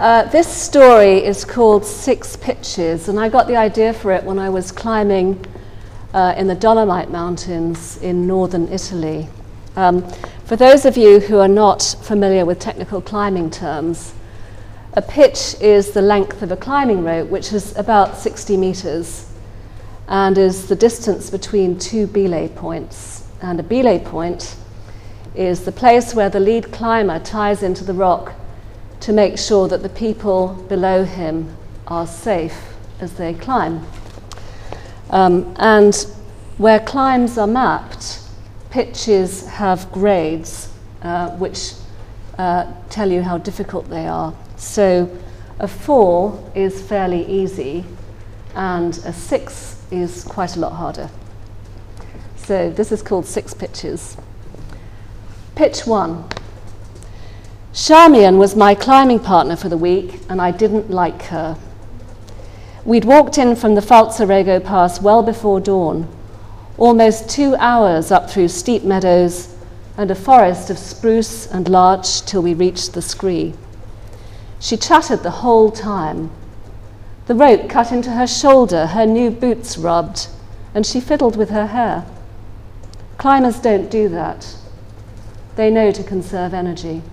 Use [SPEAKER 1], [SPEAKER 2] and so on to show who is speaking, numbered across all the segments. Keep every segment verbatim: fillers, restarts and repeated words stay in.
[SPEAKER 1] Uh, this story is called Six Pitches, and I got the idea for it when I was climbing uh, in the Dolomite Mountains in northern Italy. Um, for those of you who are not familiar with technical climbing terms, a pitch is the length of a climbing rope, which is about sixty meters, and is the distance between two belay points. And a belay point is the place where the lead climber ties into the rock to make sure that the people below him are safe as they climb. Um, and where climbs are mapped, pitches have grades uh, which uh, tell you how difficult they are. So a four is fairly easy, and a six is quite a lot harder. So this is called Six Pitches. Pitch one. Charmian was my climbing partner for the week, and I didn't like her. We'd walked in from the Falzarego Pass well before dawn, almost two hours up through steep meadows and a forest of spruce and larch till we reached the scree. She chattered the whole time. The rope cut into her shoulder, her new boots rubbed, and she fiddled with her hair. Climbers don't do that. They know to conserve energy.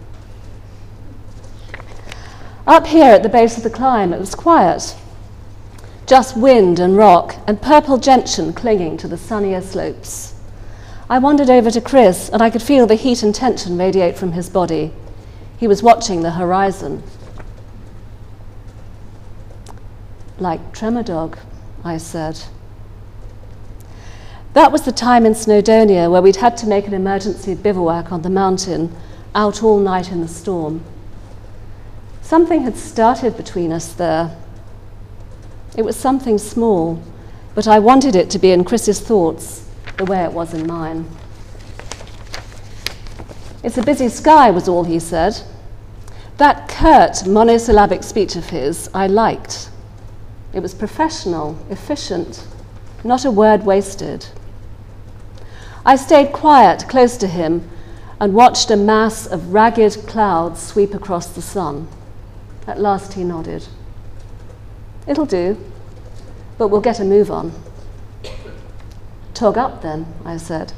[SPEAKER 1] Up here at the base of the climb, it was quiet. Just wind and rock and purple gentian clinging to the sunnier slopes. I wandered over to Chris, and I could feel the heat and tension radiate from his body. He was watching the horizon. Like Tremodog, I said. That was the time in Snowdonia where we'd had to make an emergency bivouac on the mountain, out all night in the storm. Something had started between us there. It was something small, but I wanted it to be in Chris's thoughts the way it was in mine. It's a busy sky, was all he said. That curt, monosyllabic speech of his I liked. It was professional, efficient, not a word wasted. I stayed quiet, close to him, and watched a mass of ragged clouds sweep across the sun. At last he nodded. It'll do, but we'll get a move on. Tog up then, I said.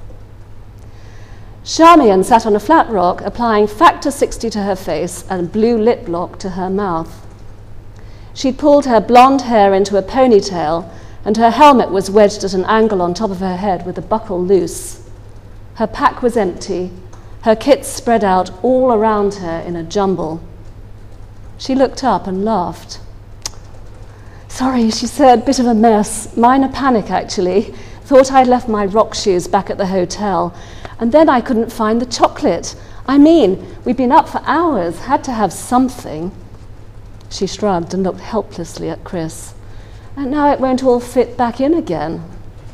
[SPEAKER 1] Charmian sat on a flat rock, applying factor sixty to her face and blue lip lock to her mouth. She'd pulled her blonde hair into a ponytail, and her helmet was wedged at an angle on top of her head with the buckle loose. Her pack was empty, her kits spread out all around her in a jumble. She looked up and laughed. Sorry, she said, bit of a mess. Minor panic, actually. Thought I'd left my rock shoes back at the hotel. And then I couldn't find the chocolate. I mean, we'd been up for hours, had to have something. She shrugged and looked helplessly at Chris. And now it won't all fit back in again.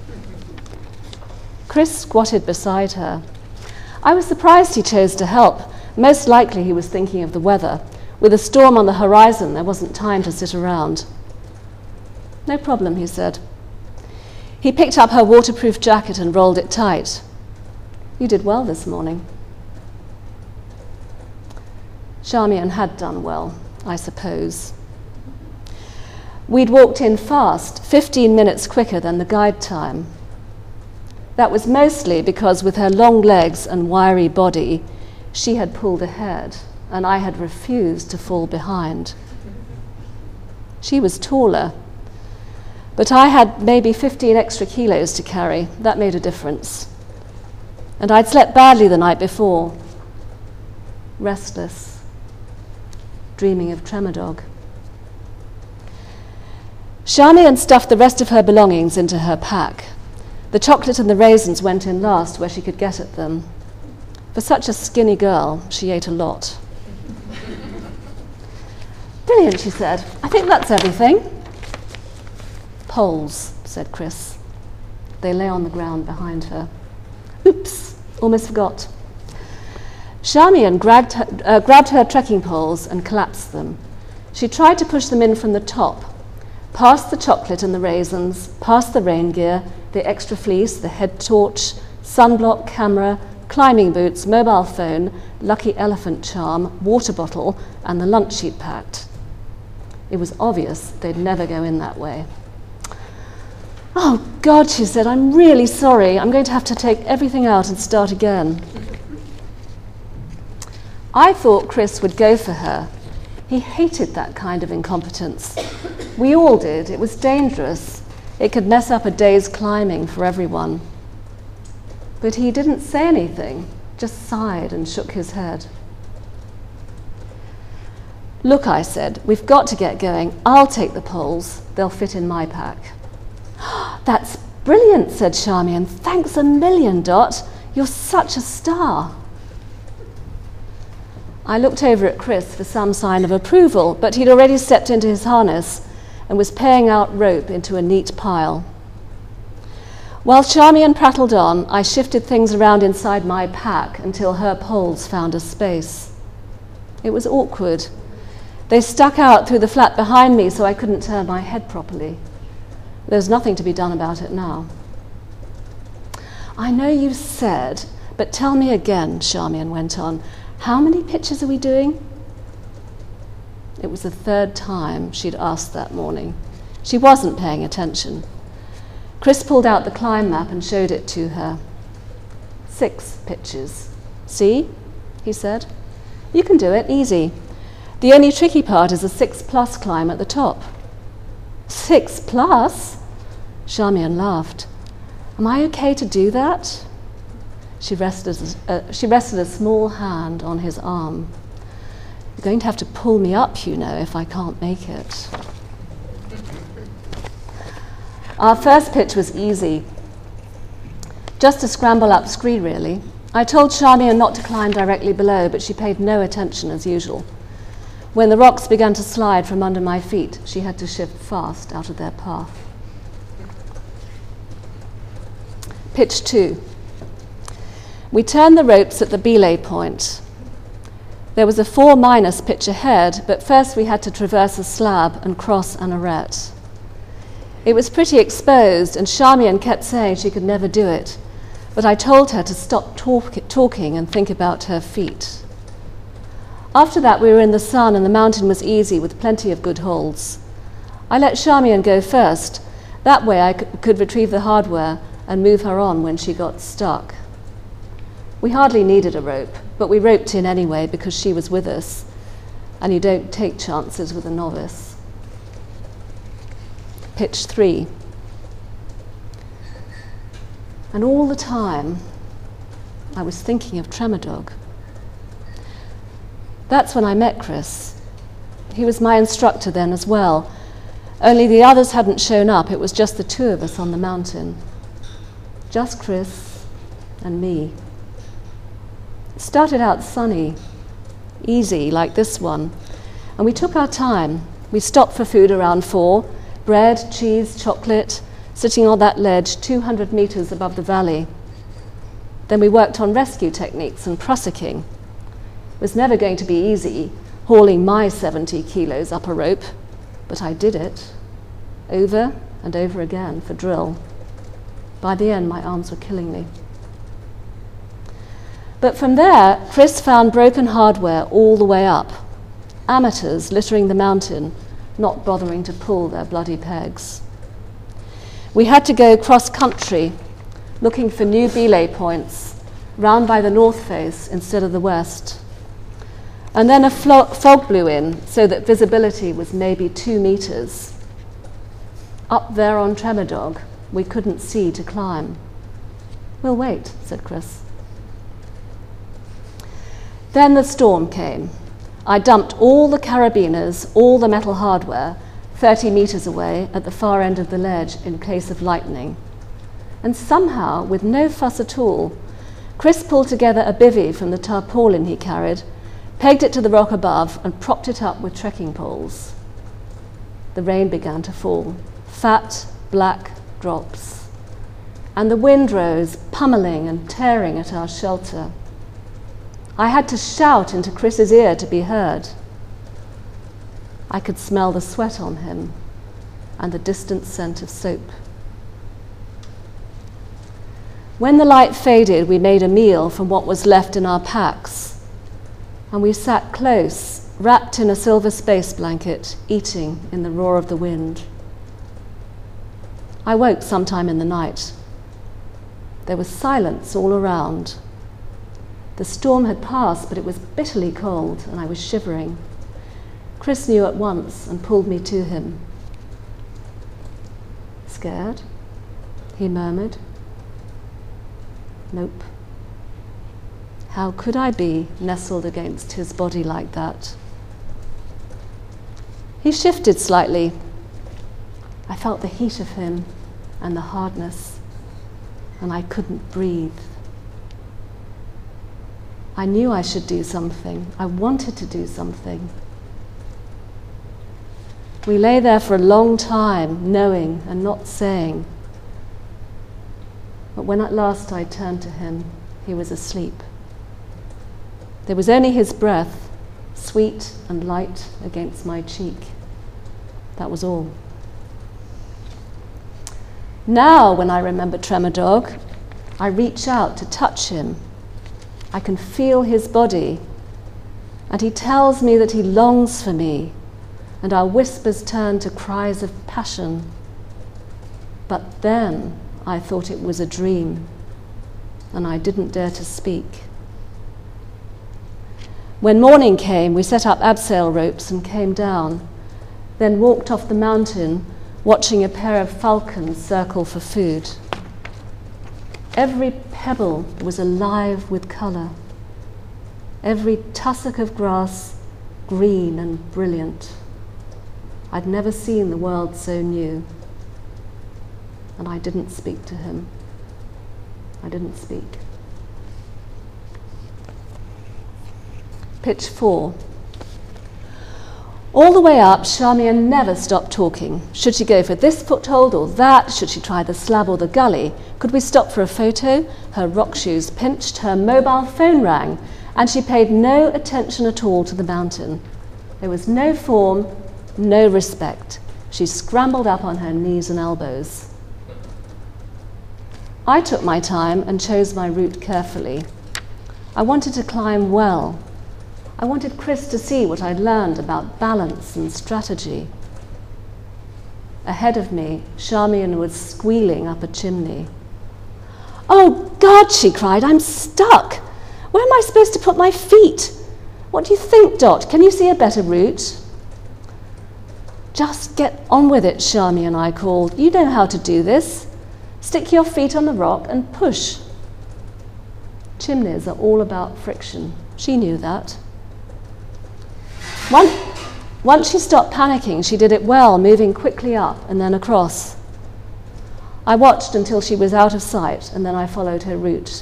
[SPEAKER 1] Chris squatted beside her. I was surprised he chose to help. Most likely he was thinking of the weather. With a storm on the horizon, there wasn't time to sit around. No problem, he said. He picked up her waterproof jacket and rolled it tight. You did well this morning. Charmian had done well, I suppose. We'd walked in fast, fifteen minutes quicker than the guide time. That was mostly because with her long legs and wiry body, she had pulled ahead, and I had refused to fall behind. She was taller, but I had maybe fifteen extra kilos to carry. That made a difference. And I'd slept badly the night before, restless, dreaming of Tremodog. Charmian stuffed the rest of her belongings into her pack. The chocolate and the raisins went in last where she could get at them. For such a skinny girl, she ate a lot. Brilliant, she said. I think that's everything. Poles, said Chris. They lay on the ground behind her. Oops, almost forgot. Charmian grabbed her, uh, grabbed her trekking poles and collapsed them. She tried to push them in from the top, past the chocolate and the raisins, past the rain gear, the extra fleece, the head torch, sunblock, camera, climbing boots, mobile phone, lucky elephant charm, water bottle, and the lunch she'd packed. It was obvious they'd never go in that way. "Oh, God," she said, "I'm really sorry. I'm going to have to take everything out and start again." I thought Chris would go for her. He hated that kind of incompetence. We all did. It was dangerous. It could mess up a day's climbing for everyone. But he didn't say anything, just sighed and shook his head. "Look," I said, "we've got to get going. I'll take the poles. They'll fit in my pack." "That's brilliant," said Charmian. "Thanks a million, Dot. You're such a star." I looked over at Chris for some sign of approval, but he'd already stepped into his harness and was paying out rope into a neat pile. While Charmian prattled on, I shifted things around inside my pack until her poles found a space. It was awkward. They stuck out through the flap behind me so I couldn't turn my head properly. There's nothing to be done about it now. "I know you said, but tell me again," Charmian went on. "How many pitches are we doing?" It was the third time she'd asked that morning. She wasn't paying attention. Chris pulled out the climb map and showed it to her. "Six pitches. See?" he said. "You can do it, easy. The only tricky part is a six-plus climb at the top." "Six plus?" Charmian laughed. "Am I okay to do that?" She rested, uh, she rested a small hand on his arm. "You're going to have to pull me up, you know, if I can't make it." Our first pitch was easy. Just a scramble up scree, really. I told Charmian not to climb directly below, but she paid no attention as usual. When the rocks began to slide from under my feet, she had to shift fast out of their path. Pitch two. We turned the ropes at the belay point. There was a four minus pitch ahead, but first we had to traverse a slab and cross an arête. It was pretty exposed, and Charmian kept saying she could never do it, but I told her to stop talk- talking and think about her feet. After that, we were in the sun, and the mountain was easy with plenty of good holds. I let Charmian go first. That way I c- could retrieve the hardware and move her on when she got stuck. We hardly needed a rope, but we roped in anyway because she was with us, and you don't take chances with a novice. Pitch three. And all the time, I was thinking of Tremodog. That's when I met Chris. He was my instructor then as well, only the others hadn't shown up. It was just the two of us on the mountain. Just Chris and me. It started out sunny, easy, like this one, and we took our time. We stopped for food around four, bread, cheese, chocolate, sitting on that ledge two hundred meters above the valley. Then we worked on rescue techniques and prussicking. It was never going to be easy, hauling my seventy kilos up a rope, but I did it, over and over again for drill. By the end, my arms were killing me. But from there, Chris found broken hardware all the way up. Amateurs littering the mountain, not bothering to pull their bloody pegs. We had to go cross-country, looking for new belay points, round by the north face instead of the west. And then a flo- fog blew in, so that visibility was maybe two meters. Up there on Tremodog, we couldn't see to climb. "We'll wait," said Chris. Then the storm came. I dumped all the carabiners, all the metal hardware, thirty meters away at the far end of the ledge in case of lightning. And somehow, with no fuss at all, Chris pulled together a bivvy from the tarpaulin he carried, pegged it to the rock above, and propped it up with trekking poles. The rain began to fall, fat, black drops, and the wind rose, pummeling and tearing at our shelter. I had to shout into Chris's ear to be heard. I could smell the sweat on him and the distant scent of soap. When the light faded, we made a meal from what was left in our packs, and we sat close, wrapped in a silver space blanket, eating in the roar of the wind. I woke sometime in the night. There was silence all around. The storm had passed, but it was bitterly cold, and I was shivering. Chris knew at once and pulled me to him. "Scared?" he murmured. "Nope." How could I be nestled against his body like that? He shifted slightly. I felt the heat of him and the hardness, and I couldn't breathe. I knew I should do something. I wanted to do something. We lay there for a long time, knowing and not saying. But when at last I turned to him, he was asleep. There was only his breath, sweet and light against my cheek. That was all. Now, when I remember Tremor Dog, I reach out to touch him. I can feel his body, and he tells me that he longs for me, and our whispers turn to cries of passion. But then I thought it was a dream, and I didn't dare to speak. When morning came, we set up abseil ropes and came down, then walked off the mountain, watching a pair of falcons circle for food. Every pebble was alive with colour, every tussock of grass green and brilliant. I'd never seen the world so new, and I didn't speak to him. I didn't speak. Pitch four. All the way up, Charmian never stopped talking. Should she go for this foothold or that? Should she try the slab or the gully? Could we stop for a photo? Her rock shoes pinched, her mobile phone rang, and she paid no attention at all to the mountain. There was no form, no respect. She scrambled up on her knees and elbows. I took my time and chose my route carefully. I wanted to climb well. I wanted Chris to see what I'd learned about balance and strategy. Ahead of me, Charmian was squealing up a chimney. "Oh God," she cried, "I'm stuck. Where am I supposed to put my feet? What do you think, Dot? Can you see a better route?" "Just get on with it, Charmian," I called. "You know how to do this. Stick your feet on the rock and push." Chimneys are all about friction. She knew that. Once, once she stopped panicking, she did it well, moving quickly up and then across. I watched until she was out of sight, and then I followed her route.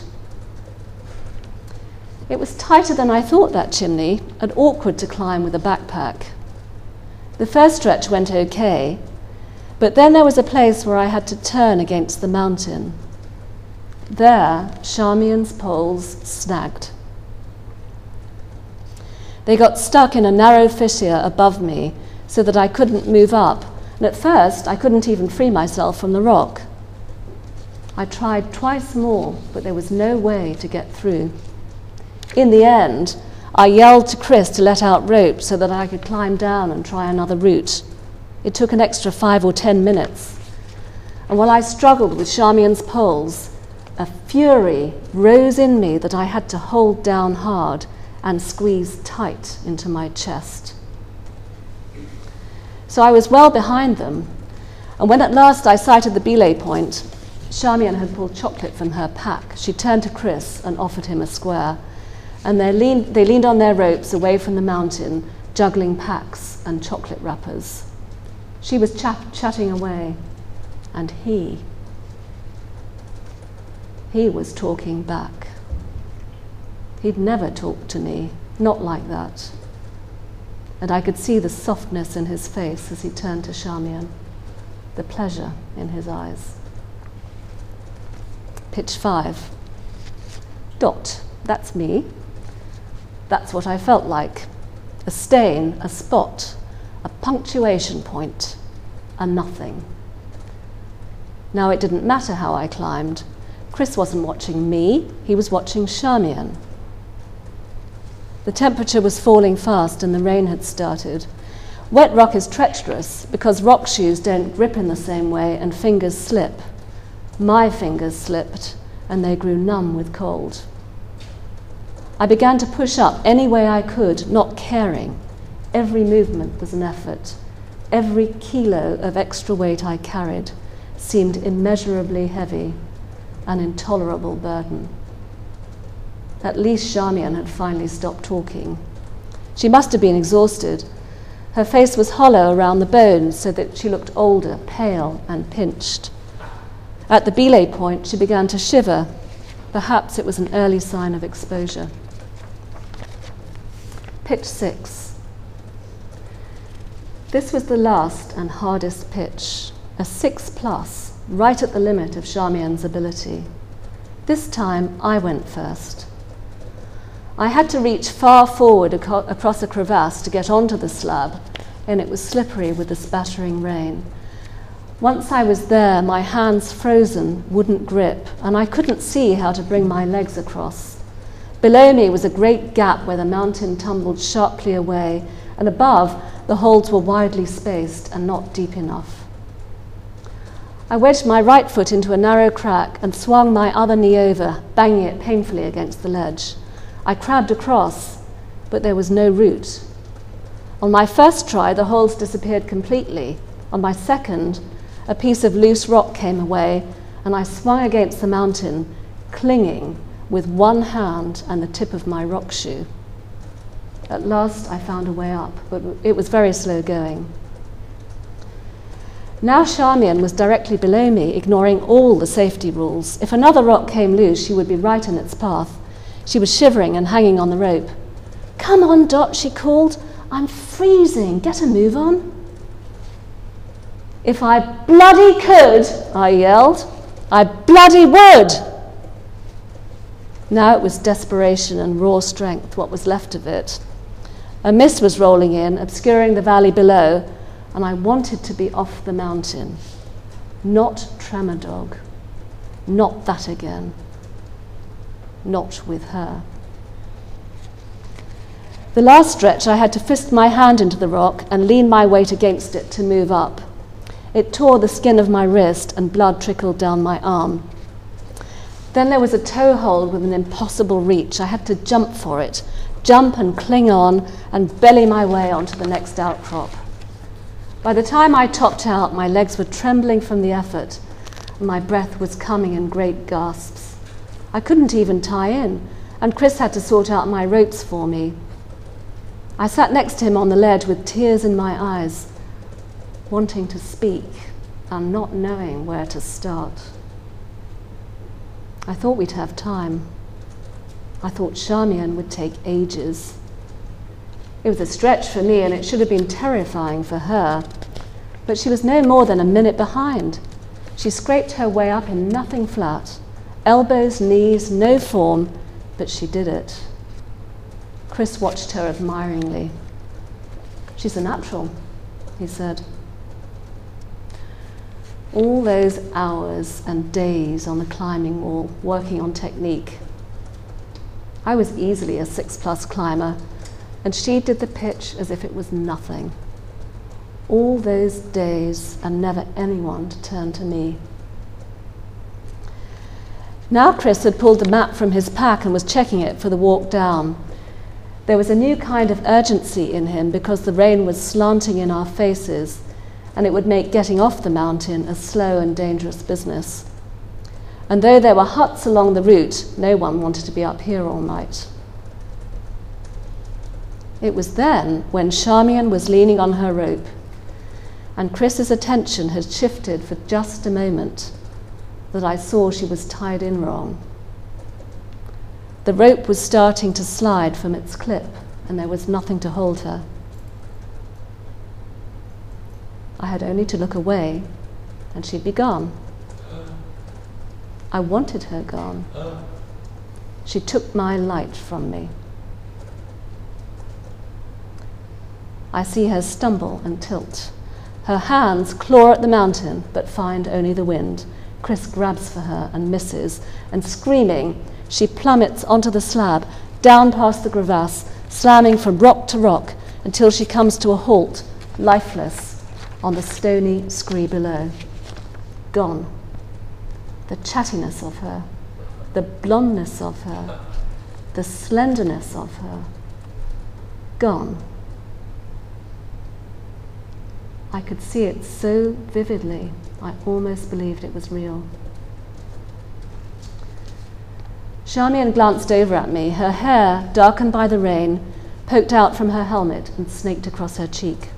[SPEAKER 1] It was tighter than I thought, that chimney, and awkward to climb with a backpack. The first stretch went okay, but then there was a place where I had to turn against the mountain. There, Charmian's poles snagged. They got stuck in a narrow fissure above me so that I couldn't move up, and at first I couldn't even free myself from the rock. I tried twice more, but there was no way to get through. In the end, I yelled to Chris to let out rope so that I could climb down and try another route. It took an extra five or ten minutes. And while I struggled with Charmian's poles, a fury rose in me that I had to hold down hard and squeeze tight into my chest. So I was well behind them, and when at last I sighted the belay point, Charmian had pulled chocolate from her pack. She turned to Chris and offered him a square, and they leaned, they leaned on their ropes away from the mountain, juggling packs and chocolate wrappers. She was chat- chatting away, and he, he was talking back. He'd never talked to me, not like that. And I could see the softness in his face as he turned to Charmian, the pleasure in his eyes. Pitch five. Dot, that's me. That's what I felt like. A stain, a spot, a punctuation point, a nothing. Now it didn't matter how I climbed. Chris wasn't watching me, he was watching Charmian. The temperature was falling fast and the rain had started. Wet rock is treacherous because rock shoes don't grip in the same way and fingers slip. My fingers slipped and they grew numb with cold. I began to push up any way I could, not caring. Every movement was an effort. Every kilo of extra weight I carried seemed immeasurably heavy, an intolerable burden. At least Charmian had finally stopped talking. She must have been exhausted. Her face was hollow around the bones so that she looked older, pale and pinched. At the belay point, she began to shiver. Perhaps it was an early sign of exposure. Pitch six. This was the last and hardest pitch, a six plus, right at the limit of Charmian's ability. This time, I went first. I had to reach far forward ac- across a crevasse to get onto the slab, and it was slippery with the spattering rain. Once I was there, my hands frozen, wouldn't grip, and I couldn't see how to bring my legs across. Below me was a great gap where the mountain tumbled sharply away, and above, the holds were widely spaced and not deep enough. I wedged my right foot into a narrow crack and swung my other knee over, banging it painfully against the ledge. I crabbed across, but there was no route. On my first try, the holds disappeared completely. On my second, a piece of loose rock came away, and I swung against the mountain, clinging with one hand and the tip of my rock shoe. At last, I found a way up, but it was very slow going. Now Charmian was directly below me, ignoring all the safety rules. If another rock came loose, she would be right in its path. She was shivering and hanging on the rope. "Come on, Dot," she called. "I'm freezing. Get a move on." "If I bloody could," I yelled, "I bloody would." Now it was desperation and raw strength, what was left of it. A mist was rolling in, obscuring the valley below, and I wanted to be off the mountain. Not Tremor Dog. Not that again. Not with her. The last stretch, I had to fist my hand into the rock and lean my weight against it to move up. It tore the skin of my wrist and blood trickled down my arm. Then there was a toe hold with an impossible reach. I had to jump for it, jump and cling on and belly my way onto the next outcrop. By the time I topped out, my legs were trembling from the effort and my breath was coming in great gasps. I couldn't even tie in, and Chris had to sort out my ropes for me. I sat next to him on the ledge with tears in my eyes, wanting to speak and not knowing where to start. I thought we'd have time. I thought Charmian would take ages. It was a stretch for me, and it should have been terrifying for her. But she was no more than a minute behind. She scraped her way up in nothing flat. Elbows, knees, no form, but she did it. Chris watched her admiringly. "She's a natural," he said. All those hours and days on the climbing wall, working on technique. I was easily a six-plus climber, and she did the pitch as if it was nothing. All those days, and never anyone to turn to me. Now Chris had pulled the map from his pack and was checking it for the walk down. There was a new kind of urgency in him because the rain was slanting in our faces, and it would make getting off the mountain a slow and dangerous business. And though there were huts along the route, no one wanted to be up here all night. It was then, when Charmian was leaning on her rope, and Chris's attention had shifted for just a moment, that I saw she was tied in wrong. The rope was starting to slide from its clip, and there was nothing to hold her. I had only to look away, and she'd be gone. I wanted her gone. She took my light from me. I see her stumble and tilt. Her hands claw at the mountain, but find only the wind. Chris grabs for her and misses, and screaming, she plummets onto the slab, down past the crevasse, slamming from rock to rock until she comes to a halt, lifeless, on the stony scree below. Gone. The chattiness of her, the blondness of her, the slenderness of her, gone. I could see it so vividly, I almost believed it was real. Charmian glanced over at me, her hair, darkened by the rain, poked out from her helmet and snaked across her cheek.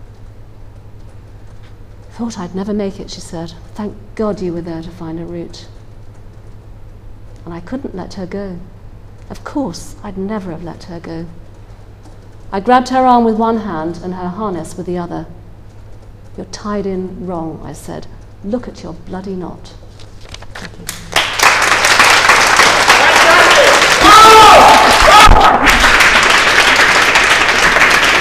[SPEAKER 1] Thought I'd never make it, she said. Thank God you were there to find a route. And I couldn't let her go. Of course, I'd never have let her go. I grabbed her arm with one hand and her harness with the other. You're tied in wrong, I said. Look at your bloody knot. Thank you.